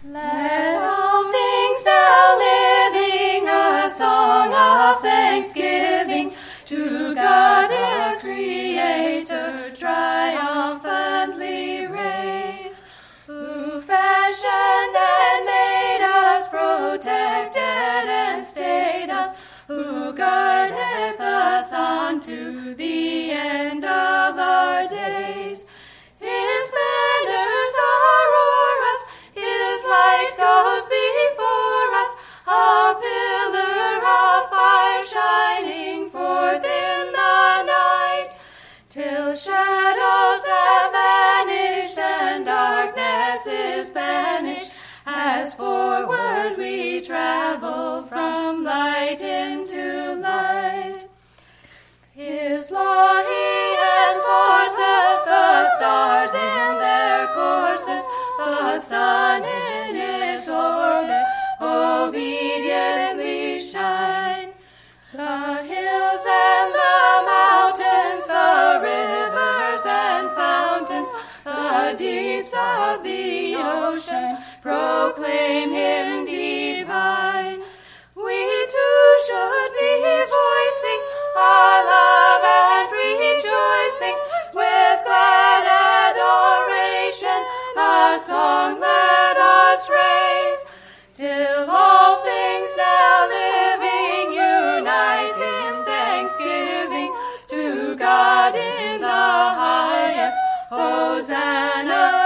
Let all things now living a song of thanksgiving to God the Creator triumphantly raise, who fashioned and made us, protected and stayed us, who guardeth us unto the end of our days. His banners are o'er us, His light goes before us, a pillar of fire shining forth in the night, till shadows have vanished and darkness is banished, as forward we travel from light into light. His law He enforces, the stars in their courses, the sun in His orbit obediently shine. The hills and the mountains, the rivers and fountains, the deeps of the ocean proclaim Him divine. We too should be voicing our love and rejoicing, with glad adoration a song let us raise, till all things now living unite in thanksgiving to God in the highest. Hosanna.